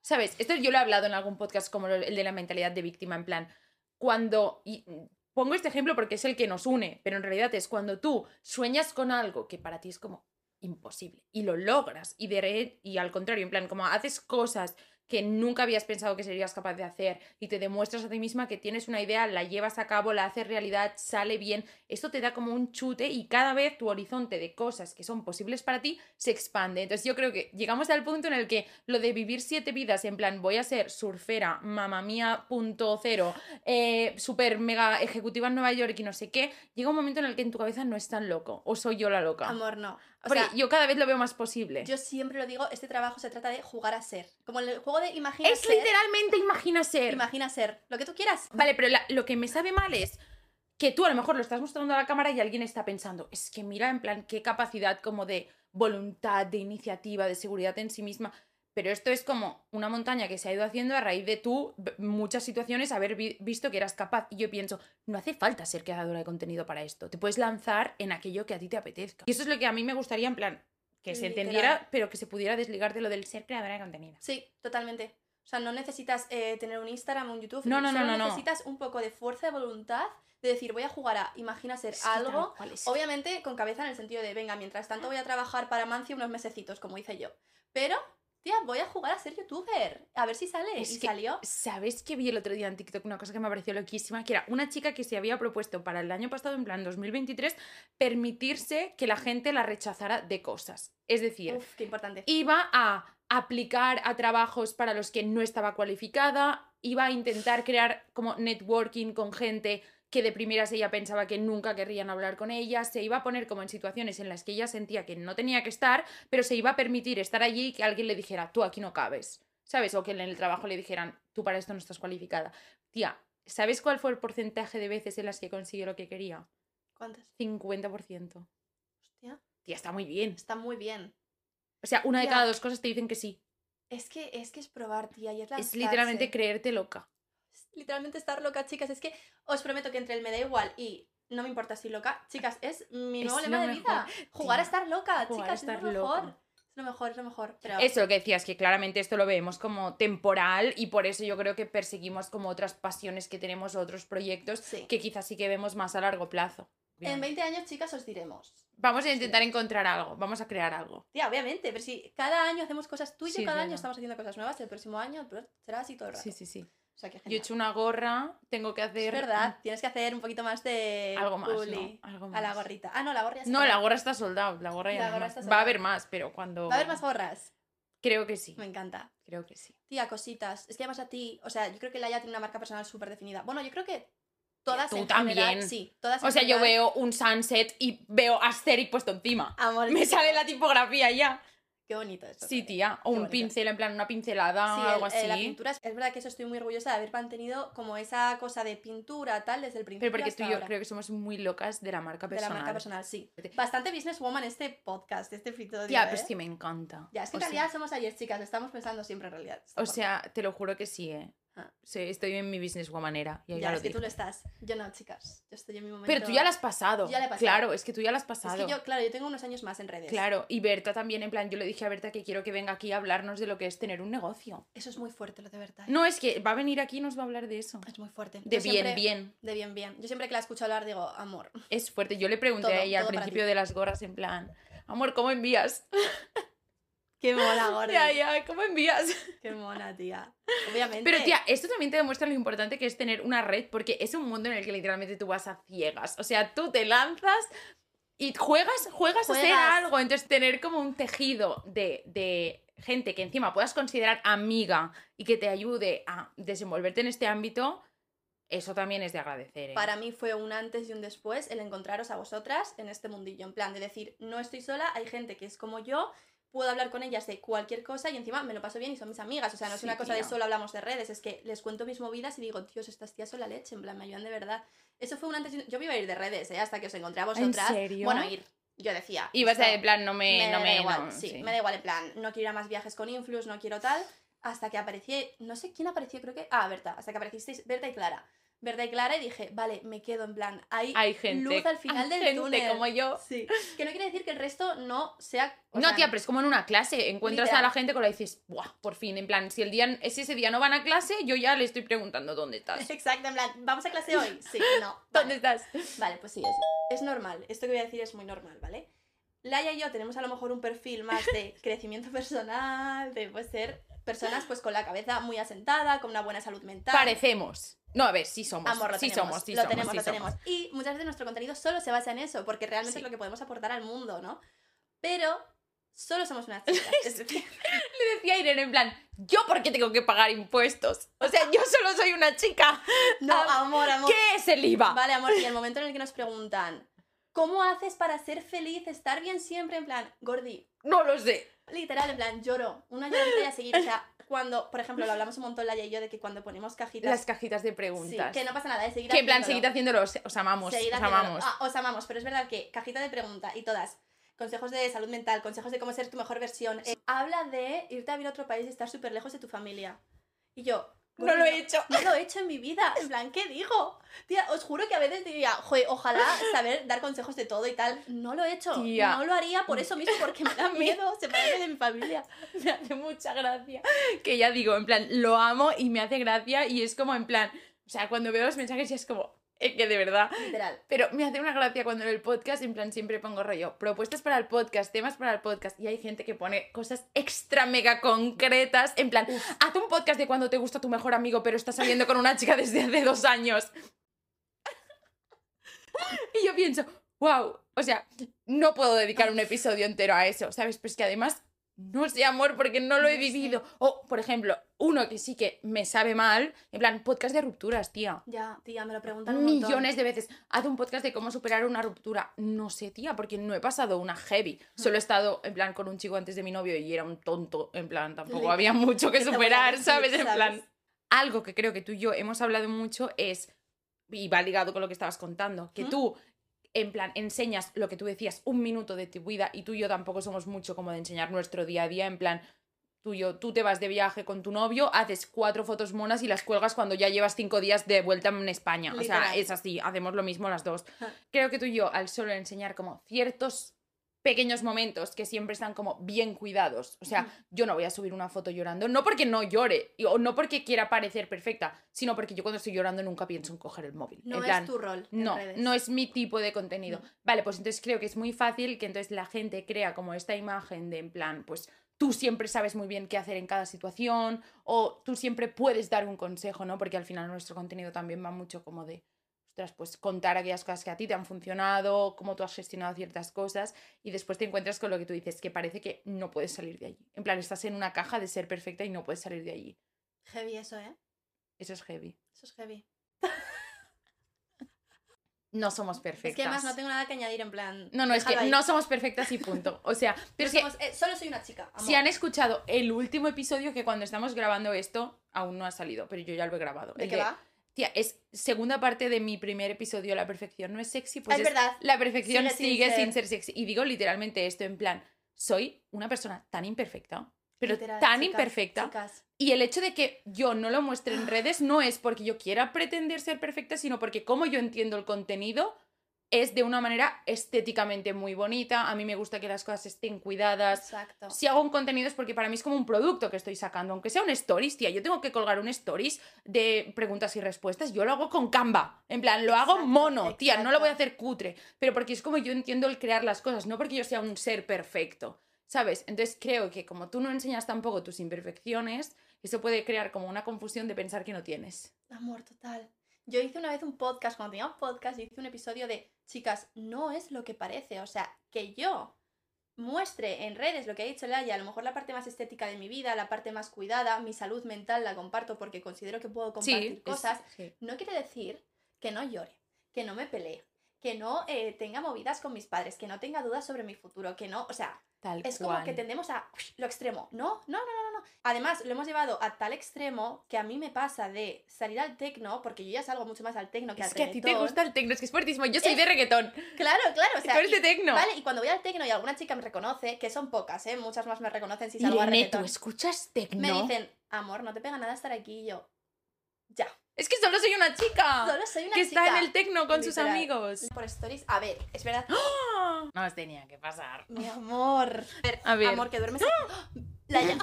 [SPEAKER 2] ¿Sabes? Esto yo lo he hablado en algún podcast como el de la mentalidad de víctima, en plan, cuando... Y pongo este ejemplo porque es el que nos une, pero en realidad es cuando tú sueñas con algo que para ti es como imposible y lo logras y, de, y al contrario, en plan, como haces cosas que nunca habías pensado que serías capaz de hacer y te demuestras a ti misma que tienes una idea, la llevas a cabo, la haces realidad, sale bien, esto te da como un chute y cada vez tu horizonte de cosas que son posibles para ti se expande. Entonces yo creo que llegamos al punto en el que lo de vivir siete vidas, en plan voy a ser surfera, mamá mía punto cero, eh, super mega ejecutiva en Nueva York y no sé qué, llega un momento en el que en tu cabeza no es tan loco, o soy yo la loca.
[SPEAKER 1] Amor, no. O
[SPEAKER 2] Porque
[SPEAKER 1] sea,
[SPEAKER 2] yo cada vez lo veo más posible.
[SPEAKER 1] Yo siempre lo digo, este trabajo se trata de jugar a ser. Como el juego de imagina
[SPEAKER 2] es
[SPEAKER 1] ser.
[SPEAKER 2] Es literalmente imagina ser.
[SPEAKER 1] Imagina ser. Lo que tú quieras.
[SPEAKER 2] Vale, pero la, lo que me sabe mal es que tú a lo mejor lo estás mostrando a la cámara y alguien está pensando, es que mira, en plan, qué capacidad como de voluntad, de iniciativa, de seguridad en sí misma. Pero esto es como una montaña que se ha ido haciendo a raíz de tú, muchas situaciones, haber vi visto que eras capaz. Y yo pienso, no hace falta ser creadora de contenido para esto. Te puedes lanzar en aquello que a ti te apetezca. Y eso es lo que a mí me gustaría, en plan, que se
[SPEAKER 1] Literal.
[SPEAKER 2] entendiera, pero que se pudiera desligar de lo del ser creadora de contenido.
[SPEAKER 1] Sí, totalmente. O sea, no necesitas eh, tener un Instagram o un YouTube.
[SPEAKER 2] No, no,
[SPEAKER 1] solo
[SPEAKER 2] no, no.
[SPEAKER 1] necesitas un poco de fuerza de voluntad de decir, voy a jugar a imagina ser
[SPEAKER 2] Sí,
[SPEAKER 1] algo.
[SPEAKER 2] tal, es
[SPEAKER 1] Obviamente con cabeza en el sentido de, venga, mientras tanto voy a trabajar para Mancio unos mesecitos, como hice yo. Pero, tía, voy a jugar a ser youtuber. A ver si sale.
[SPEAKER 2] Es
[SPEAKER 1] y
[SPEAKER 2] que,
[SPEAKER 1] salió.
[SPEAKER 2] ¿sabes qué vi el otro día en TikTok? Una cosa que me pareció loquísima, que era una chica que se había propuesto para el año pasado, en plan dos mil veintitrés, permitirse que la gente la rechazara de cosas. Es decir,
[SPEAKER 1] Uf, qué importante.
[SPEAKER 2] iba a aplicar a trabajos para los que no estaba cualificada, iba a intentar crear como networking con gente que de primeras ella pensaba que nunca querrían hablar con ella, se iba a poner como en situaciones en las que ella sentía que no tenía que estar, pero se iba a permitir estar allí y que alguien le dijera, tú aquí no cabes, ¿sabes? O que en el trabajo le dijeran, tú para esto no estás cualificada. Tía, ¿sabes cuál fue el porcentaje de veces en las que consiguió lo que quería?
[SPEAKER 1] ¿Cuántas?
[SPEAKER 2] cincuenta por ciento.
[SPEAKER 1] Hostia.
[SPEAKER 2] Tía, está muy bien.
[SPEAKER 1] Está muy bien.
[SPEAKER 2] O sea, una
[SPEAKER 1] Tía.
[SPEAKER 2] de cada dos cosas te dicen que sí.
[SPEAKER 1] Es que es, que es probar, tía, y es
[SPEAKER 2] Es
[SPEAKER 1] lanzarse.
[SPEAKER 2] literalmente creerte loca.
[SPEAKER 1] Literalmente estar loca, chicas. Es que os prometo que entre el me da igual y no me importa si loca, chicas, es mi
[SPEAKER 2] Es
[SPEAKER 1] nuevo
[SPEAKER 2] lo
[SPEAKER 1] lema de
[SPEAKER 2] mejor.
[SPEAKER 1] vida. Jugar
[SPEAKER 2] Tía,
[SPEAKER 1] a estar loca,
[SPEAKER 2] jugar a
[SPEAKER 1] chicas,
[SPEAKER 2] estar
[SPEAKER 1] es lo mejor.
[SPEAKER 2] loca.
[SPEAKER 1] Es lo mejor, es lo mejor. Pero...
[SPEAKER 2] Eso lo que decías, que claramente esto lo vemos como temporal y por eso yo creo que perseguimos como otras pasiones que tenemos, otros proyectos
[SPEAKER 1] Sí.
[SPEAKER 2] que quizás sí que vemos más a largo plazo.
[SPEAKER 1] En veinte años, chicas, os diremos.
[SPEAKER 2] Vamos a intentar encontrar algo, vamos a crear algo.
[SPEAKER 1] Tía, obviamente, pero si cada año hacemos cosas, tú y yo
[SPEAKER 2] Sí,
[SPEAKER 1] cada
[SPEAKER 2] es
[SPEAKER 1] año
[SPEAKER 2] verdad.
[SPEAKER 1] estamos haciendo cosas nuevas, el próximo año pues, será así todo el rato.
[SPEAKER 2] Sí, sí, sí.
[SPEAKER 1] O sea, que
[SPEAKER 2] Yo he
[SPEAKER 1] genial.
[SPEAKER 2] hecho una gorra, tengo que hacer...
[SPEAKER 1] Es verdad, tienes que hacer un poquito más de
[SPEAKER 2] Algo más,
[SPEAKER 1] publi
[SPEAKER 2] ¿no? Algo
[SPEAKER 1] a la
[SPEAKER 2] más.
[SPEAKER 1] gorrita. Ah, no, la gorra ya se
[SPEAKER 2] No,
[SPEAKER 1] acabó.
[SPEAKER 2] la gorra está soldada, la gorra ya
[SPEAKER 1] La
[SPEAKER 2] no hay
[SPEAKER 1] gorra
[SPEAKER 2] más.
[SPEAKER 1] está
[SPEAKER 2] Va
[SPEAKER 1] sold
[SPEAKER 2] a
[SPEAKER 1] out.
[SPEAKER 2] haber más, pero cuando...
[SPEAKER 1] Va a haber más gorras.
[SPEAKER 2] Creo que sí,
[SPEAKER 1] Me encanta.
[SPEAKER 2] creo que sí.
[SPEAKER 1] Tía, cositas. Es que además a ti, o sea, yo creo que Laia tiene una marca personal súper definida. Bueno, yo creo que todas
[SPEAKER 2] Tú
[SPEAKER 1] en
[SPEAKER 2] también.
[SPEAKER 1] general, sí, todas en
[SPEAKER 2] O sea, yo
[SPEAKER 1] general-
[SPEAKER 2] veo un sunset y veo Asterix puesto encima.
[SPEAKER 1] Amor,
[SPEAKER 2] Me
[SPEAKER 1] es que-
[SPEAKER 2] sale la tipografía ya.
[SPEAKER 1] Qué bonito esto.
[SPEAKER 2] Sí, tía. O
[SPEAKER 1] Qué
[SPEAKER 2] un
[SPEAKER 1] bonito.
[SPEAKER 2] pincel, en plan una pincelada
[SPEAKER 1] Sí,
[SPEAKER 2] o algo
[SPEAKER 1] el- eh,
[SPEAKER 2] así.
[SPEAKER 1] la pintura, es, es verdad que eso estoy muy orgullosa de haber mantenido como esa cosa de pintura tal desde el principio
[SPEAKER 2] Pero porque
[SPEAKER 1] hasta
[SPEAKER 2] tú y yo
[SPEAKER 1] ahora.
[SPEAKER 2] creo que somos muy locas de la marca
[SPEAKER 1] De
[SPEAKER 2] personal.
[SPEAKER 1] la marca personal, sí. Bastante businesswoman este podcast, este episodio,
[SPEAKER 2] Tía,
[SPEAKER 1] ¿eh?
[SPEAKER 2] pues que me encanta.
[SPEAKER 1] Ya, es que
[SPEAKER 2] O
[SPEAKER 1] en realidad
[SPEAKER 2] sea,
[SPEAKER 1] somos ayer, chicas, lo estamos pensando siempre en realidad. esta
[SPEAKER 2] o
[SPEAKER 1] forma.
[SPEAKER 2] sea, te lo juro que sí, eh.
[SPEAKER 1] Ah.
[SPEAKER 2] Sí, estoy en mi business womanera. Ya,
[SPEAKER 1] ya,
[SPEAKER 2] ya lo
[SPEAKER 1] es que
[SPEAKER 2] digo.
[SPEAKER 1] tú lo estás. Yo no, chicas. Yo estoy en mi momento.
[SPEAKER 2] Pero tú ya la has pasado.
[SPEAKER 1] Yo ya la he pasado.
[SPEAKER 2] Claro, es que tú ya la has
[SPEAKER 1] Es
[SPEAKER 2] pasado.
[SPEAKER 1] que yo, claro, yo tengo unos años más en redes.
[SPEAKER 2] Claro, y Berta también, en plan, yo le dije a Berta que quiero que venga aquí a hablarnos de lo que es tener un negocio.
[SPEAKER 1] Eso es muy fuerte, lo de verdad.
[SPEAKER 2] No, es que va a venir aquí y nos va a hablar de eso.
[SPEAKER 1] Es muy fuerte.
[SPEAKER 2] De
[SPEAKER 1] Yo
[SPEAKER 2] bien,
[SPEAKER 1] siempre-
[SPEAKER 2] bien.
[SPEAKER 1] De bien, bien. Yo siempre que la escucho hablar digo, amor.
[SPEAKER 2] Es fuerte. Yo le pregunté
[SPEAKER 1] Todo,
[SPEAKER 2] a ella al
[SPEAKER 1] todo para
[SPEAKER 2] principio
[SPEAKER 1] ti.
[SPEAKER 2] de las gorras, en plan, amor, ¿cómo envías?
[SPEAKER 1] Qué mona, gorda.
[SPEAKER 2] Ya, ya, ¿cómo envías?
[SPEAKER 1] Qué mona, tía. Obviamente.
[SPEAKER 2] Pero tía, esto también te demuestra lo importante que es tener una red, porque es un mundo en el que literalmente tú vas a ciegas. O sea, tú te lanzas y juegas, juegas, a hacer
[SPEAKER 1] Juegas.
[SPEAKER 2] algo. Entonces, tener como un tejido de, de gente que encima puedas considerar amiga y que te ayude a desenvolverte en este ámbito, eso también es de agradecer, ¿eh?
[SPEAKER 1] Para mí fue un antes y un después el encontraros a vosotras en este mundillo. En plan de decir, no estoy sola, hay gente que es como yo, puedo hablar con ellas de cualquier cosa y encima me lo paso bien y son mis amigas. O sea, no es
[SPEAKER 2] Sí,
[SPEAKER 1] una cosa de
[SPEAKER 2] tía.
[SPEAKER 1] solo hablamos de redes, es que les cuento mis movidas y digo, Dios, estas tías son la leche, en plan, me ayudan de verdad. Eso fue un antes y un... Yo me iba a ir de redes, ¿eh? Hasta que os encontré a vosotras.
[SPEAKER 2] serio?
[SPEAKER 1] Bueno, ir. Yo decía.
[SPEAKER 2] Y vas a,
[SPEAKER 1] esto
[SPEAKER 2] en plan, no me...
[SPEAKER 1] me
[SPEAKER 2] no
[SPEAKER 1] da
[SPEAKER 2] me
[SPEAKER 1] igual,
[SPEAKER 2] no,
[SPEAKER 1] sí,
[SPEAKER 2] sí.
[SPEAKER 1] me da igual, en plan, no quiero ir a más viajes con Influx, no quiero tal, hasta que aparecí, no sé quién apareció, creo que, ah, Berta, hasta que aparecisteis Berta y Clara. verdad y clara, y dije, vale, me quedo en plan, hay,
[SPEAKER 2] Hay gente,
[SPEAKER 1] luz al final
[SPEAKER 2] hay
[SPEAKER 1] del
[SPEAKER 2] gente
[SPEAKER 1] túnel.
[SPEAKER 2] como yo.
[SPEAKER 1] Sí. Que no quiere decir que el resto no sea... o
[SPEAKER 2] No,
[SPEAKER 1] sea,
[SPEAKER 2] tía, pero es como en una clase. Encuentras
[SPEAKER 1] literal.
[SPEAKER 2] a la gente con la que dices, ¡buah! Por fin, en plan, si el día, si ese día no van a clase, yo ya le estoy preguntando dónde estás.
[SPEAKER 1] Exacto, en plan, ¿vamos a clase hoy? Sí, no.
[SPEAKER 2] ¿Dónde
[SPEAKER 1] Vale,
[SPEAKER 2] estás?
[SPEAKER 1] vale pues sí, es, es normal. Esto que voy a decir es muy normal, ¿vale? Laia y yo tenemos a lo mejor un perfil más de crecimiento personal, de pues, ser personas pues con la cabeza muy asentada, con una buena salud mental.
[SPEAKER 2] Parecemos. No, a ver, sí somos.
[SPEAKER 1] Amor, lo
[SPEAKER 2] sí
[SPEAKER 1] tenemos,
[SPEAKER 2] somos, sí
[SPEAKER 1] lo
[SPEAKER 2] somos,
[SPEAKER 1] tenemos,
[SPEAKER 2] sí
[SPEAKER 1] lo
[SPEAKER 2] somos.
[SPEAKER 1] tenemos. Y muchas veces nuestro contenido solo se basa en eso, porque realmente
[SPEAKER 2] Sí.
[SPEAKER 1] es lo que podemos aportar al mundo, ¿no? Pero solo somos unas chicas. Es decir,
[SPEAKER 2] Le decía a Irene en plan, ¿yo por qué tengo que pagar impuestos? O sea, yo solo soy una chica.
[SPEAKER 1] no,
[SPEAKER 2] Ah,
[SPEAKER 1] amor, amor.
[SPEAKER 2] ¿Qué es el I V A?
[SPEAKER 1] Vale, amor, y el momento en el que nos preguntan, ¿cómo haces para ser feliz, estar bien siempre? En plan, Gordi,
[SPEAKER 2] No lo sé.
[SPEAKER 1] literal, en plan, lloro, una lloradita y a seguir. O sea, cuando, por ejemplo, lo hablamos un montón Laia y yo de que cuando ponemos cajitas...
[SPEAKER 2] Las cajitas de
[SPEAKER 1] sí,
[SPEAKER 2] preguntas.
[SPEAKER 1] que no pasa nada, ¿eh? Seguid
[SPEAKER 2] Que en plan,
[SPEAKER 1] haciéndolo.
[SPEAKER 2] seguid haciéndolo, os, os amamos,
[SPEAKER 1] Seguid
[SPEAKER 2] os
[SPEAKER 1] haciéndolo.
[SPEAKER 2] amamos.
[SPEAKER 1] Ah, os amamos, pero es verdad que cajita de pregunta y todas, consejos de salud mental, consejos de cómo ser tu mejor versión, eh, habla de irte a vivir a otro país y estar súper lejos de tu familia. Y yo...
[SPEAKER 2] No lo he hecho.
[SPEAKER 1] No lo he hecho en mi vida. En plan, ¿qué digo? Tía, os juro que a veces diría, joder, ojalá saber dar consejos de todo y tal. No lo he hecho.
[SPEAKER 2] Tía.
[SPEAKER 1] No lo haría por eso mismo, porque me da miedo separarme de mi familia.
[SPEAKER 2] Me hace mucha gracia. Que ya digo, en plan, lo amo y me hace gracia y es como en plan, o sea, cuando veo los mensajes ya es como, es que de verdad.
[SPEAKER 1] Literal.
[SPEAKER 2] Pero me hace una gracia cuando en el podcast, en plan, siempre pongo rollo, propuestas para el podcast, temas para el podcast, y hay gente que pone cosas extra mega concretas, en plan, haz un podcast de cuando te gusta tu mejor amigo, pero estás saliendo con una chica desde hace dos años. Y yo pienso, wow, o sea, no puedo dedicar un episodio entero a eso, ¿sabes? Pues que además, no sé, amor, porque no lo he
[SPEAKER 1] No sé.
[SPEAKER 2] vivido. O, por ejemplo, uno que sí que me sabe mal, en plan, podcast de rupturas, tía.
[SPEAKER 1] Ya, tía, me lo preguntan un montón.
[SPEAKER 2] Millones de veces. Haz un podcast de cómo superar una ruptura. No sé, tía, porque no he pasado una heavy. Solo he estado, en plan, con un chico antes de mi novio y era un tonto. En plan, tampoco
[SPEAKER 1] Literal.
[SPEAKER 2] había mucho que
[SPEAKER 1] ¿Qué te voy a
[SPEAKER 2] superar,
[SPEAKER 1] decir,
[SPEAKER 2] ¿sabes? En
[SPEAKER 1] sabes?
[SPEAKER 2] plan, algo que creo que tú y yo hemos hablado mucho es, y va ligado con lo que estabas contando, que
[SPEAKER 1] ¿Mm?
[SPEAKER 2] tú, en plan, enseñas lo que tú decías, un minuto de tu vida, y tú y yo tampoco somos mucho como de enseñar nuestro día a día, en plan, tú, y yo, tú te vas de viaje con tu novio, haces cuatro fotos monas y las cuelgas cuando ya llevas cinco días de vuelta en España. O sea,
[SPEAKER 1] Literal.
[SPEAKER 2] es así, hacemos lo mismo las dos.
[SPEAKER 1] Ja.
[SPEAKER 2] Creo que tú y yo, al solo enseñar como ciertos pequeños momentos que siempre están como bien cuidados. O sea,
[SPEAKER 1] Ujú.
[SPEAKER 2] yo no voy a subir una foto llorando, no porque no llore, y- o no porque quiera parecer perfecta, sino porque yo cuando estoy llorando nunca pienso en coger el móvil.
[SPEAKER 1] No
[SPEAKER 2] en
[SPEAKER 1] es
[SPEAKER 2] plan,
[SPEAKER 1] tu rol en
[SPEAKER 2] no,
[SPEAKER 1] redes.
[SPEAKER 2] no es mi tipo de contenido.
[SPEAKER 1] No.
[SPEAKER 2] Vale, pues entonces creo que es muy fácil que entonces la gente crea como esta imagen de en plan, pues tú siempre sabes muy bien qué hacer en cada situación o tú siempre puedes dar un consejo, ¿no? Porque al final nuestro contenido también va mucho como de, ostras, pues contar aquellas cosas que a ti te han funcionado, cómo tú has gestionado ciertas cosas y después te encuentras con lo que tú dices, que parece que no puedes salir de allí. En plan, estás en una caja de ser perfecta y no puedes salir de allí.
[SPEAKER 1] Heavy eso, ¿eh?
[SPEAKER 2] Eso es heavy.
[SPEAKER 1] Eso es heavy.
[SPEAKER 2] No somos perfectas.
[SPEAKER 1] Es que además no tengo nada que añadir en plan...
[SPEAKER 2] No, no, es que
[SPEAKER 1] déjalo ahí.
[SPEAKER 2] no somos perfectas y punto. O sea, pero
[SPEAKER 1] No
[SPEAKER 2] es que
[SPEAKER 1] somos- eh, solo soy una chica, amor.
[SPEAKER 2] si han escuchado el último episodio, que cuando estamos grabando esto, aún no ha salido, pero yo ya lo he grabado.
[SPEAKER 1] ¿De
[SPEAKER 2] El
[SPEAKER 1] qué va?
[SPEAKER 2] Tía, es segunda parte de mi primer episodio, La perfección no es sexy, pues
[SPEAKER 1] Es verdad.
[SPEAKER 2] la perfección
[SPEAKER 1] Sigue sin
[SPEAKER 2] sigue
[SPEAKER 1] ser.
[SPEAKER 2] sin ser sexy. Y digo literalmente esto en plan, soy una persona tan imperfecta, pero
[SPEAKER 1] Literal,
[SPEAKER 2] tan
[SPEAKER 1] chicas,
[SPEAKER 2] imperfecta.
[SPEAKER 1] chicas.
[SPEAKER 2] Y el hecho de que yo no lo muestre en redes no es porque yo quiera pretender ser perfecta, sino porque como yo entiendo el contenido, es de una manera estéticamente muy bonita. A mí me gusta que las cosas estén cuidadas.
[SPEAKER 1] Exacto.
[SPEAKER 2] Si hago un contenido es porque para mí es como un producto que estoy sacando, aunque sea un stories, tía. Yo tengo que colgar un stories de preguntas y respuestas. Yo lo hago con Canva. En plan, lo hago
[SPEAKER 1] Exacto,
[SPEAKER 2] mono, tía. No lo voy a
[SPEAKER 1] exacto.
[SPEAKER 2] hacer cutre. Pero porque es como yo entiendo el crear las cosas, no porque yo sea un ser perfecto. ¿Sabes? Entonces creo que como tú no enseñas tampoco tus imperfecciones, eso puede crear como una confusión de pensar que no tienes.
[SPEAKER 1] Amor, total. Yo hice una vez un podcast, cuando tenía un podcast, hice un episodio de, chicas, no es lo que parece. O sea, que yo muestre en redes lo que ha dicho Laia, a lo mejor la parte más estética de mi vida, la parte más cuidada, mi salud mental la comparto porque considero que puedo compartir
[SPEAKER 2] Sí, es-
[SPEAKER 1] cosas,
[SPEAKER 2] sí.
[SPEAKER 1] no quiere decir que no llore, que no me pelee, que no eh, tenga movidas con mis padres, que no tenga dudas sobre mi futuro, que no, o sea,
[SPEAKER 2] Tal
[SPEAKER 1] es
[SPEAKER 2] cual.
[SPEAKER 1] como que tendemos a lo extremo. No, no, no, no, no, no. Además, lo hemos llevado a tal extremo que a mí me pasa de salir al tecno, porque yo ya salgo mucho más al tecno que al
[SPEAKER 2] Es que a ti te
[SPEAKER 1] reggaetón.
[SPEAKER 2] gusta el tecno, es que es fuertísimo. Yo soy
[SPEAKER 1] Es-
[SPEAKER 2] de reggaetón.
[SPEAKER 1] Claro, claro, o sea,
[SPEAKER 2] Tú eres
[SPEAKER 1] y-
[SPEAKER 2] de tecno.
[SPEAKER 1] Vale, y cuando voy al tecno y alguna chica me reconoce, que son pocas, ¿eh? Muchas más me reconocen si salgo a
[SPEAKER 2] Irene, ¿tú
[SPEAKER 1] reggaetón.
[SPEAKER 2] escuchas tecno?
[SPEAKER 1] Me dicen, amor, no te pega nada estar aquí y yo. Ya.
[SPEAKER 2] Es que solo soy una chica.
[SPEAKER 1] Solo soy una
[SPEAKER 2] que
[SPEAKER 1] chica.
[SPEAKER 2] está en el tecno con sus
[SPEAKER 1] Literal.
[SPEAKER 2] amigos.
[SPEAKER 1] Por stories. A ver, es verdad.
[SPEAKER 2] No os tenía que pasar.
[SPEAKER 1] Mi amor. A ver,
[SPEAKER 2] A ver.
[SPEAKER 1] amor, que duermes. La ya.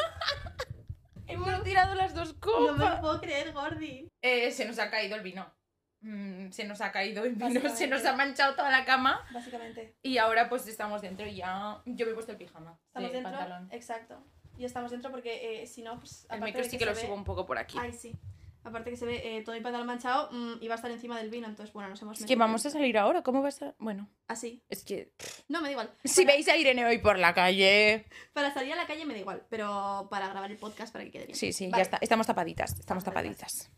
[SPEAKER 2] Hemos tirado las dos
[SPEAKER 1] No
[SPEAKER 2] copas.
[SPEAKER 1] me lo puedo creer, Gordi.
[SPEAKER 2] Eh, se nos ha caído el vino. Mm, se nos ha caído el vino,
[SPEAKER 1] Básicamente.
[SPEAKER 2] se nos ha manchado toda la cama.
[SPEAKER 1] Básicamente.
[SPEAKER 2] Y ahora pues estamos dentro y ya... Yo me he puesto el pijama.
[SPEAKER 1] Estamos
[SPEAKER 2] de
[SPEAKER 1] dentro.
[SPEAKER 2] pantalón.
[SPEAKER 1] Exacto. Y estamos dentro porque eh, si no, pues.
[SPEAKER 2] El
[SPEAKER 1] aparte
[SPEAKER 2] micro
[SPEAKER 1] de
[SPEAKER 2] sí que lo
[SPEAKER 1] se
[SPEAKER 2] subo
[SPEAKER 1] ve-
[SPEAKER 2] un poco por aquí.
[SPEAKER 1] Ay, sí. Aparte que se ve eh, todo el pantalón manchado mm, y va a estar encima del vino, entonces bueno, nos hemos
[SPEAKER 2] Es
[SPEAKER 1] metido
[SPEAKER 2] que vamos a
[SPEAKER 1] dentro.
[SPEAKER 2] salir ahora, ¿cómo vas a...? Bueno,
[SPEAKER 1] Así.
[SPEAKER 2] es que...
[SPEAKER 1] No, me da igual.
[SPEAKER 2] Si
[SPEAKER 1] Para-
[SPEAKER 2] veis a Irene hoy por la calle...
[SPEAKER 1] Para salir a la calle me da igual, pero para grabar el podcast para que quede bien.
[SPEAKER 2] Sí, sí,
[SPEAKER 1] Vale.
[SPEAKER 2] ya está. Estamos tapaditas, estamos
[SPEAKER 1] Estamos
[SPEAKER 2] tapaditas.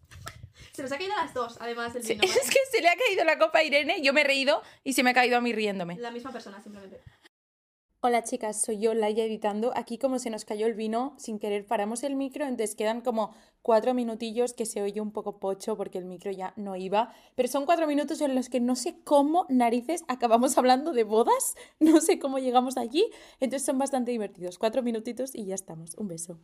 [SPEAKER 1] Se nos ha caído a las dos, además del
[SPEAKER 2] Sí,
[SPEAKER 1] vino. ¿vale?
[SPEAKER 2] es que se le ha caído la copa a Irene, yo me he reído y se me ha caído a mí riéndome.
[SPEAKER 1] La misma persona, simplemente.
[SPEAKER 2] Hola chicas, soy yo, Laia, editando. Aquí como se nos cayó el vino, sin querer paramos el micro, entonces quedan como cuatro minutillos que se oye un poco pocho porque el micro ya no iba. Pero son cuatro minutos en los que no sé cómo narices acabamos hablando de bodas, no sé cómo llegamos allí, entonces son bastante divertidos. Cuatro minutitos y ya estamos. Un beso.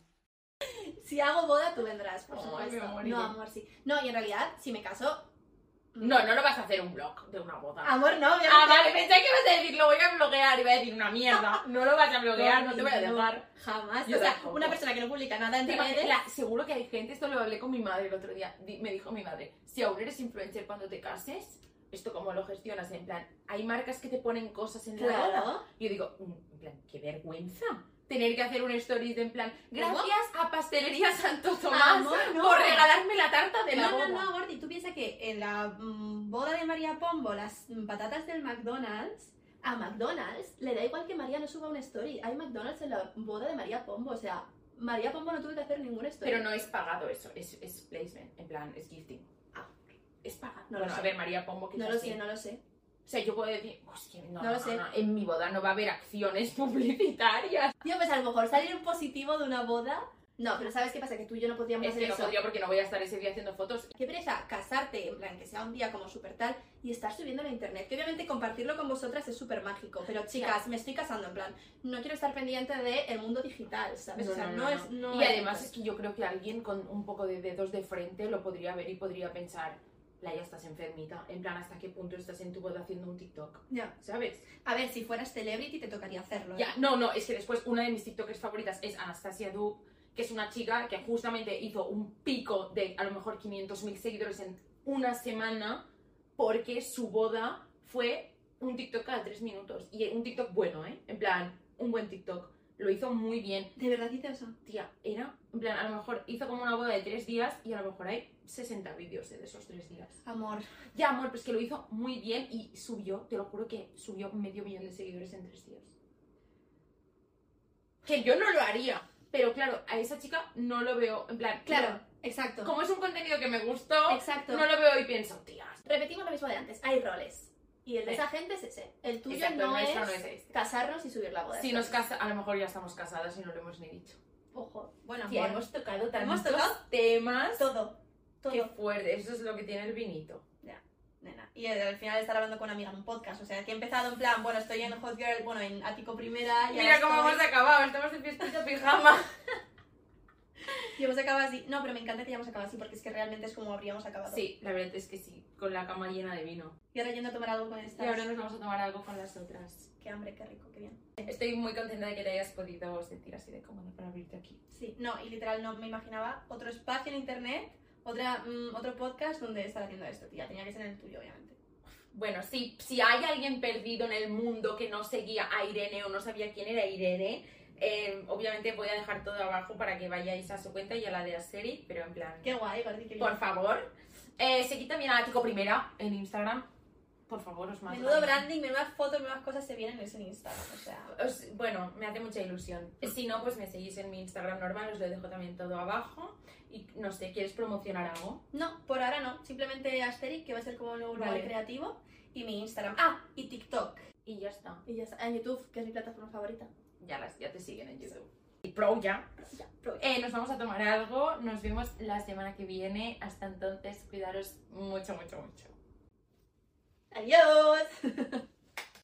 [SPEAKER 1] Si hago boda, tú vendrás, por
[SPEAKER 2] Ay,
[SPEAKER 1] supuesto.
[SPEAKER 2] me moriré.
[SPEAKER 1] No, amor, sí. No, y en realidad, si me caso...
[SPEAKER 2] No, no lo vas a hacer un vlog de una boda.
[SPEAKER 1] Amor, no, obviamente.
[SPEAKER 2] Ah, vale, pensé que ibas a decir, lo voy a bloguear, iba a decir una mierda. No lo vas a bloguear, no te voy a dejar.
[SPEAKER 1] Jamás.
[SPEAKER 2] Yo
[SPEAKER 1] o sea,
[SPEAKER 2] tampoco.
[SPEAKER 1] una persona que no publica nada en
[SPEAKER 2] Te
[SPEAKER 1] redes...
[SPEAKER 2] imaginas- la- seguro que hay gente, esto lo hablé con mi madre el otro día, di- me dijo mi madre, si aún eres influencer cuando te cases, ¿esto cómo lo gestionas? En plan, hay marcas que te ponen cosas en la boda.
[SPEAKER 1] Claro.
[SPEAKER 2] Y yo digo, mm, en plan, qué vergüenza tener que hacer un story de en plan, gracias a Pastelería Santo Tomás
[SPEAKER 1] Amor, no.
[SPEAKER 2] por regalarme la tarta de la
[SPEAKER 1] No,
[SPEAKER 2] boda.
[SPEAKER 1] no, no, Gordi, tú piensas que en la mm, boda de María Pombo, las mm, patatas del McDonald's, a McDonald's le da igual que María no suba una story. Hay McDonald's en la boda de María Pombo, o sea, María Pombo no tuvo que hacer ninguna story.
[SPEAKER 2] Pero no es pagado eso, es, es placement, en plan, es gifting.
[SPEAKER 1] Ah.
[SPEAKER 2] Es pagado.
[SPEAKER 1] No lo
[SPEAKER 2] bueno,
[SPEAKER 1] sé.
[SPEAKER 2] a ver, María Pombo quizás
[SPEAKER 1] No lo
[SPEAKER 2] sí.
[SPEAKER 1] sé, no lo sé.
[SPEAKER 2] O sea, yo puedo decir, hostia, no,
[SPEAKER 1] No
[SPEAKER 2] no,
[SPEAKER 1] lo sé.
[SPEAKER 2] no, en mi boda no va a haber acciones publicitarias.
[SPEAKER 1] Tío, pues a lo mejor salir en positivo de una boda... No, pero ¿sabes qué pasa? Que tú y yo no podríamos
[SPEAKER 2] Es
[SPEAKER 1] hacer
[SPEAKER 2] que no
[SPEAKER 1] eso.
[SPEAKER 2] podría porque no voy a estar ese día haciendo fotos.
[SPEAKER 1] Qué pereza casarte, en plan, que sea un día como súper tal, y estar subiendo a internet. Que obviamente compartirlo con vosotras es súper mágico, pero chicas, me estoy casando, en plan, no quiero estar pendiente del mundo digital, ¿sabes? o sea, no, es... No
[SPEAKER 2] y
[SPEAKER 1] es-
[SPEAKER 2] además es que yo creo que alguien con un poco de dedos de frente lo podría ver y podría pensar, Laia, estás enfermita. En plan, ¿hasta qué punto estás en tu boda haciendo un TikTok?
[SPEAKER 1] Ya.
[SPEAKER 2] ¿Sabes?
[SPEAKER 1] A ver, si fueras celebrity te tocaría hacerlo. ¿eh?
[SPEAKER 2] Ya, no, no, es que después una de mis TikTokers favoritas es Anastasia Dub, que es una chica que justamente hizo un pico de a lo mejor quinientos mil seguidores en una semana porque su boda fue un TikTok cada tres minutos. Y un TikTok bueno, ¿eh? En plan, un buen TikTok. Lo hizo muy bien.
[SPEAKER 1] ¿De verdad hice eso?
[SPEAKER 2] Tía, era, en plan, a lo mejor hizo como una boda de tres días y a lo mejor hay sesenta vídeos de esos tres días.
[SPEAKER 1] Amor.
[SPEAKER 2] Ya, amor, pues que lo hizo muy bien y subió, te lo juro que subió medio millón de seguidores en tres días. Que yo no lo haría, pero claro, a esa chica no lo veo, en plan,
[SPEAKER 1] Claro, exacto.
[SPEAKER 2] como es un contenido que me gustó,
[SPEAKER 1] Exacto.
[SPEAKER 2] no lo veo y pienso, tía,
[SPEAKER 1] Repetimos lo mismo de antes, hay roles. Y el de
[SPEAKER 2] Eh.
[SPEAKER 1] esa gente es ese. El tuyo
[SPEAKER 2] Exacto, el
[SPEAKER 1] no,
[SPEAKER 2] nuestro
[SPEAKER 1] es
[SPEAKER 2] no es este.
[SPEAKER 1] casarnos y subir la boda.
[SPEAKER 2] si nos casa, a lo mejor ya estamos casadas y no lo hemos ni dicho.
[SPEAKER 1] Ojo. Bueno,
[SPEAKER 2] Tía,
[SPEAKER 1] amor,
[SPEAKER 2] hemos tocado tantos
[SPEAKER 1] Hemos tocado
[SPEAKER 2] temas.
[SPEAKER 1] todo. Todo.
[SPEAKER 2] Qué fuerte, eso es lo que tiene el vinito.
[SPEAKER 1] Nena. Y eh, al final estar hablando con una amiga en un podcast. O sea, que he empezado en plan, bueno, estoy en Hot Girl, bueno, en Ático Primera. Y
[SPEAKER 2] Mira
[SPEAKER 1] ahora
[SPEAKER 2] cómo
[SPEAKER 1] estoy-
[SPEAKER 2] hemos acabado, estamos de fiestita pijama.
[SPEAKER 1] Y hemos acabado así. No, pero me encanta que ya hemos acabado así porque es que realmente es como habríamos acabado.
[SPEAKER 2] Sí, la verdad es que sí, con la cama llena de vino.
[SPEAKER 1] Y ahora yendo a tomar algo con
[SPEAKER 2] Y
[SPEAKER 1] estas.
[SPEAKER 2] ahora nos vamos a tomar algo con las otras.
[SPEAKER 1] Qué hambre, qué rico, qué bien.
[SPEAKER 2] Estoy muy contenta de que te hayas podido sentir así de cómodo para abrirte aquí.
[SPEAKER 1] Sí, no, y literal no me imaginaba otro espacio en internet, otra, mm, otro podcast donde estar haciendo esto, tía. Tenía que ser el tuyo, obviamente.
[SPEAKER 2] Bueno, si, si hay alguien perdido en el mundo que no seguía a Irene o no sabía quién era Irene, eh, obviamente voy a dejar todo abajo para que vayáis a su cuenta y a la de Asteri, pero en plan,
[SPEAKER 1] Qué guay, Gordi, qué bien.
[SPEAKER 2] por favor. Eh, seguid también a Ático Primera en Instagram. Por favor, os mando.
[SPEAKER 1] Menudo branding, menudas fotos, menudas cosas se vienen en ese Instagram, o sea...
[SPEAKER 2] Os- bueno, me hace mucha ilusión. Si no, pues me seguís en mi Instagram normal, os lo dejo también todo abajo. Y no sé, ¿quieres promocionar algo?
[SPEAKER 1] No, por ahora no. Simplemente Asterix, que va a ser como un nuevo
[SPEAKER 2] Vale.
[SPEAKER 1] lugar creativo. Y mi Instagram. Ah, y TikTok.
[SPEAKER 2] Y ya está.
[SPEAKER 1] Y ya está. En YouTube, que es mi plataforma favorita.
[SPEAKER 2] Ya, las, ya te siguen en YouTube. Y pro ya.
[SPEAKER 1] Ya, pro-
[SPEAKER 2] Eh, nos vamos a tomar algo. Nos vemos la semana que viene. Hasta entonces, cuidaros mucho, mucho, mucho.
[SPEAKER 1] Adiós.